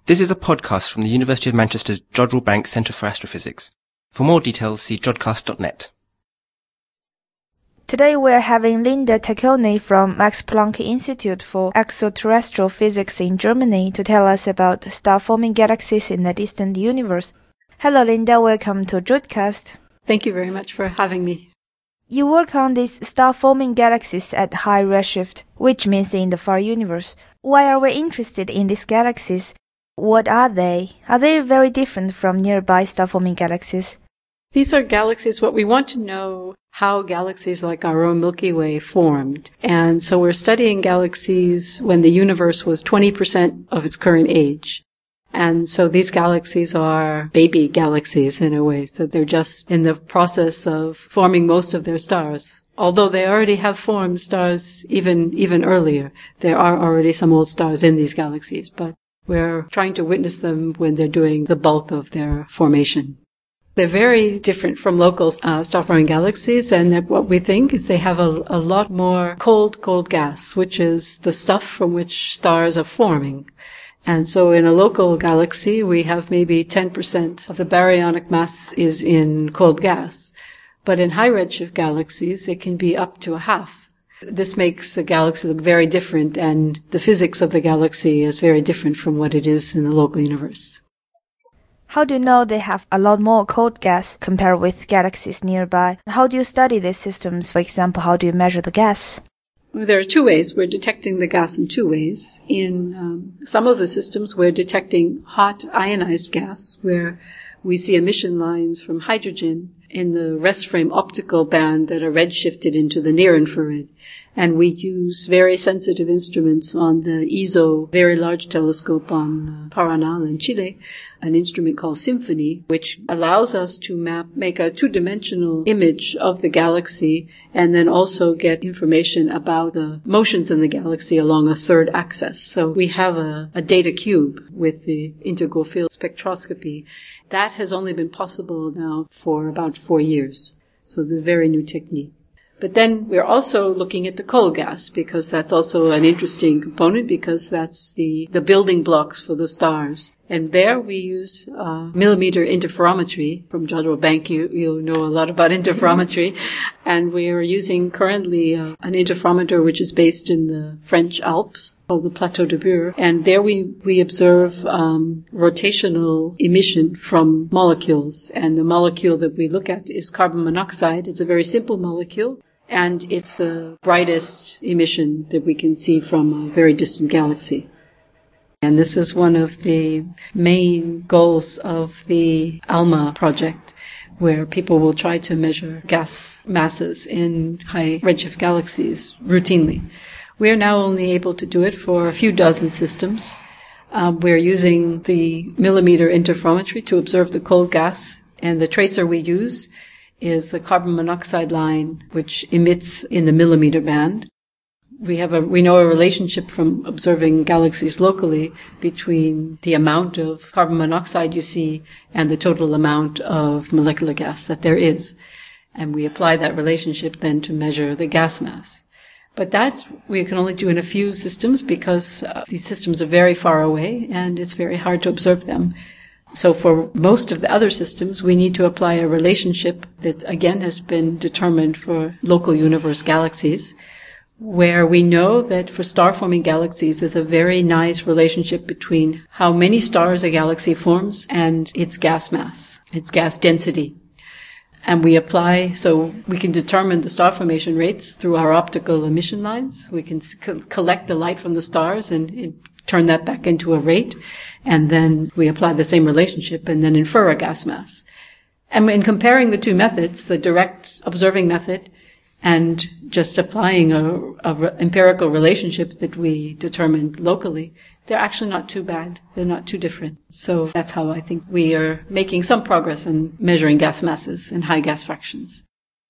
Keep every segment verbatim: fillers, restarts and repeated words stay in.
This is a podcast from the University of Manchester's Jodrell Bank Centre for Astrophysics. For more details, see jodcast dot net. Today we're having Linda Tacconi from Max Planck Institute for Extraterrestrial Physics in Germany to tell us about star-forming galaxies in the distant universe. Hello Linda, welcome to Jodcast. Thank you very much for having me. You work on these star-forming galaxies at high redshift, which means in the far universe. Why are we interested in these galaxies? What are they? Are they very different from nearby star-forming galaxies? These are galaxies. What we want to know how galaxies like our own Milky Way formed. And so we're studying galaxies when the universe was twenty percent of its current age. And so these galaxies are baby galaxies in a way. So they're just in the process of forming most of their stars. Although they already have formed stars even, even earlier. There are already some old stars in these galaxies, but we're trying to witness them when they're doing the bulk of their formation. They're very different from local uh, star-forming galaxies, and what we think is they have a, a lot more cold, cold gas, which is the stuff from which stars are forming. And so in a local galaxy, we have maybe ten percent of the baryonic mass is in cold gas. But in high redshift galaxies, it can be up to a half. This makes a galaxy look very different, and the physics of the galaxy is very different from what it is in the local universe. How do you know they have a lot more cold gas compared with galaxies nearby? How do you study these systems? For example, how do you measure the gas? There are two ways. We're detecting the gas in two ways. In um, some of the systems, we're detecting hot ionized gas, where we see emission lines from hydrogen in the rest frame optical band that are redshifted into the near-infrared. And we use very sensitive instruments on the E S O Very Large Telescope on uh, Paranal in Chile, an instrument called Symphony, which allows us to map, make a two-dimensional image of the galaxy and then also get information about the motions in the galaxy along a third axis. So we have a, a data cube with the integral field spectroscopy. That has only been possible now for about four years. So this is a very new technique. But then we're also looking at the cold gas, because that's also an interesting component, because that's the, the building blocks for the stars. And there we use uh, millimeter interferometry from Jodrell Bank. You, you know a lot about interferometry. And we are using currently uh, an interferometer which is based in the French Alps called the Plateau de Bure. And there we, we observe um, rotational emission from molecules. And the molecule that we look at is carbon monoxide. It's a very simple molecule. And it's the brightest emission that we can see from a very distant galaxy. And this is one of the main goals of the ALMA project, where people will try to measure gas masses in high redshift galaxies routinely. We are now only able to do it for a few dozen systems. Um, we're using the millimeter interferometry to observe the cold gas, and the tracer we use is the carbon monoxide line, which emits in the millimeter band. We have a, we know a relationship from observing galaxies locally between the amount of carbon monoxide you see and the total amount of molecular gas that there is. And we apply that relationship then to measure the gas mass. But that we can only do in a few systems, because uh, these systems are very far away and it's very hard to observe them. So for most of the other systems, we need to apply a relationship that, again, has been determined for local universe galaxies, where we know that for star-forming galaxies, there's a very nice relationship between how many stars a galaxy forms and its gas mass, its gas density. And we apply, so we can determine the star formation rates through our optical emission lines. We can co- collect the light from the stars and, and turn that back into a rate. And then we apply the same relationship and then infer a gas mass. And in comparing the two methods, the direct observing method and just applying a, a re- empirical relationship that we determined locally, they're actually not too bad. They're not too different. So that's how I think we are making some progress in measuring gas masses and high gas fractions.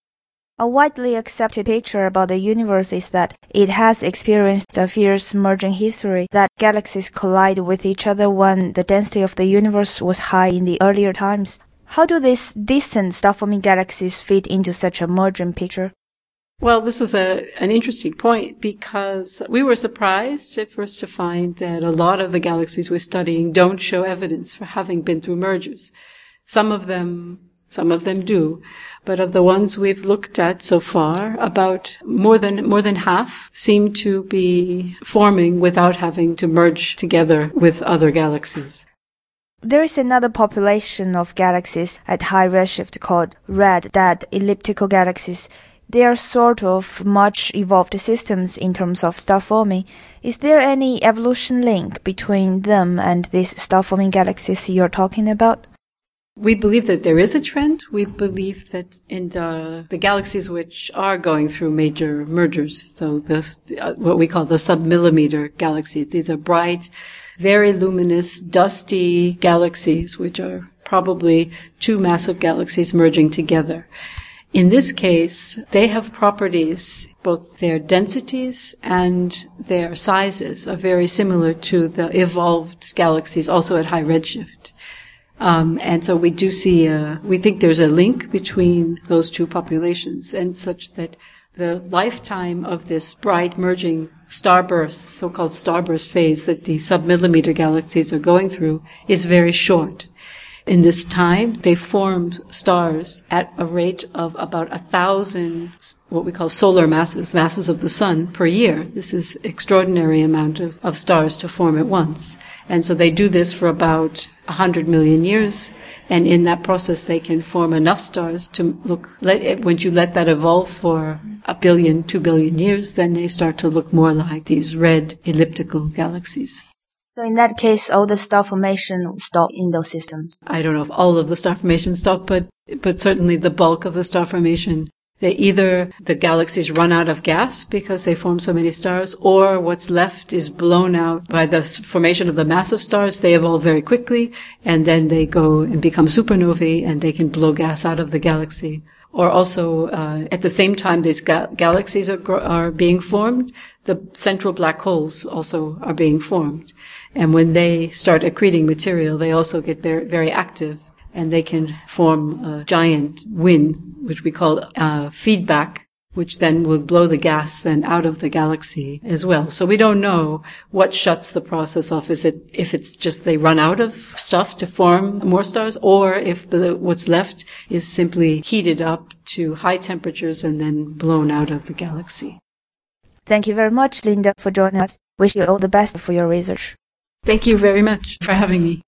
A widely accepted picture about the universe is that it has experienced a fierce merging history, that galaxies collide with each other when the density of the universe was high in the earlier times. How do these distant star-forming galaxies fit into such a merging picture? Well, this was a, an interesting point because we were surprised at first to find that a lot of the galaxies we're studying don't show evidence for having been through mergers. Some of them, some of them do, but of the ones we've looked at so far, about more than, more than half seem to be forming without having to merge together with other galaxies. There is another population of galaxies at high redshift called red dead elliptical galaxies. They are sort of much evolved systems in terms of star forming. Is there any evolution link between them and these star-forming galaxies you're talking about? We believe that there is a trend. We believe that in the, the galaxies which are going through major mergers, so this, uh, what we call the submillimeter galaxies, these are bright, very luminous, dusty galaxies, which are probably two massive galaxies merging together. In this case, they have properties, both their densities and their sizes are very similar to the evolved galaxies also at high redshift. Um, and so we do see, a, we think there's a link between those two populations, and such that the lifetime of this bright merging starburst, so-called starburst phase that the submillimeter galaxies are going through is very short. In this time, they form stars at a rate of about a thousand, what we call solar masses, masses of the sun per year. This is extraordinary amount of, of stars to form at once. And so they do this for about a hundred million years. And in that process, they can form enough stars to look, let, once you let that evolve for a billion, two billion years, then they start to look more like these red elliptical galaxies. So in that case, all the star formation stop in those systems? I don't know if all of the star formation stop, but, but certainly the bulk of the star formation. They either, the galaxies run out of gas because they form so many stars, or what's left is blown out by the formation of the massive stars. They evolve very quickly, and then they go and become supernovae, and they can blow gas out of the galaxy. Or also, uh, at the same time these ga- galaxies are, gro- are being formed, the central black holes also are being formed. And when they start accreting material, they also get very, very active, and they can form a giant wind, which we call uh, feedback, which then will blow the gas then out of the galaxy as well. So we don't know what shuts the process off. Is it if it's just they run out of stuff to form more stars, or if the what's left is simply heated up to high temperatures and then blown out of the galaxy. Thank you very much, Linda, for joining us. Wish you all the best for your research. Thank you very much for having me.